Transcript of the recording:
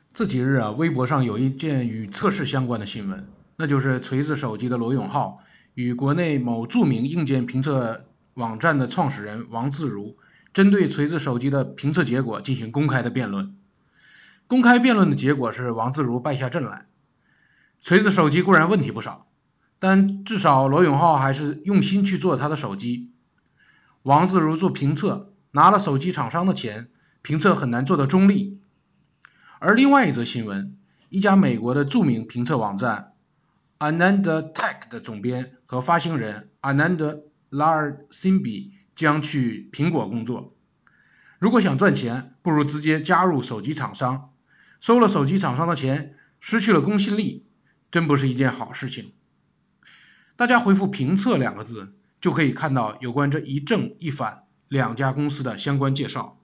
这几日啊，微博上有一件与测试相关的新闻，那就是锤子手机的罗永浩与国内某著名硬件评测网站的创始人王自如针对锤子手机的评测结果进行公开的辩论。公开辩论的结果是王自如败下阵来。锤子手机固然问题不少，但至少罗永浩还是用心去做他的手机。王自如做评测拿了手机厂商的钱，评测很难做到中立。而另外一则新闻，一家美国的著名评测网站 AnandTech 的总编和发行人 Anand Larsimbi 将去苹果工作。如果想赚钱，不如直接加入手机厂商，收了手机厂商的钱，失去了公信力，真不是一件好事情。大家回复评测2个字，就可以看到有关这一正一反两家公司的相关介绍。